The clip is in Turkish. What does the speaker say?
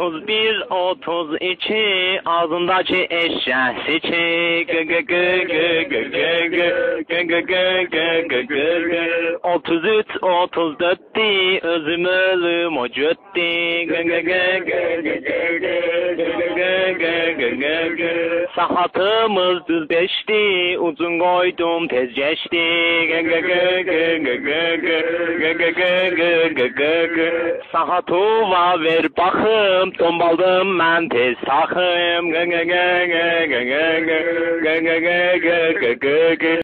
31, 32 ağzındaki eşek seçi. 33, 34 özüm ölüm o cütti. Saatimiz düz beşti, uzun koydum tez geçti. Saatova ver bakım, tombaldım ben tez takım.